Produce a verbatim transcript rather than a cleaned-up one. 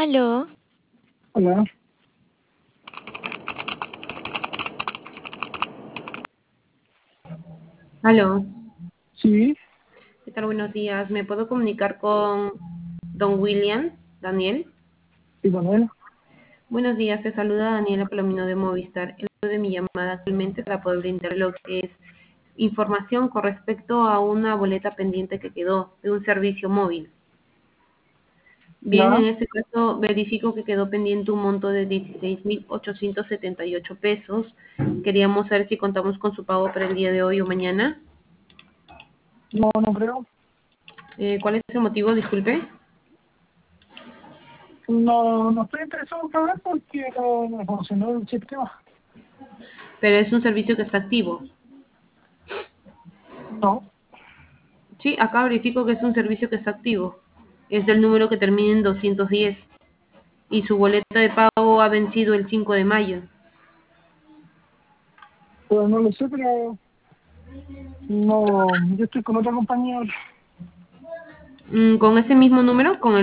Aló, Hola, Aló, sí, ¿qué tal? Buenos días. ¿Me puedo comunicar con Don William, Daniel? y Manuel. Buenos días, te saluda Daniela Palomino de Movistar. El motivo de mi llamada actualmente para poder brindar lo que es información con respecto a una boleta pendiente que quedó de un servicio móvil. Bien, Ya, en este caso verifico que quedó pendiente un monto de dieciséis mil ochocientos setenta y ocho pesos. Queríamos saber si contamos con su pago para el día de hoy o mañana. no, no creo. Eh, ¿cuál es el motivo? Disculpe. No, no estoy interesado en pagar porque no, no funcionó el sistema. Pero es un servicio que está activo. No, Sí, acá verifico que es un servicio que está activo. Es del número que termina en doscientos diez y su boleta de pago ha vencido el cinco de mayo. pero no lo sé, pero no, yo estoy con otra compañía. Mm, ¿Con ese mismo número? ¿Con el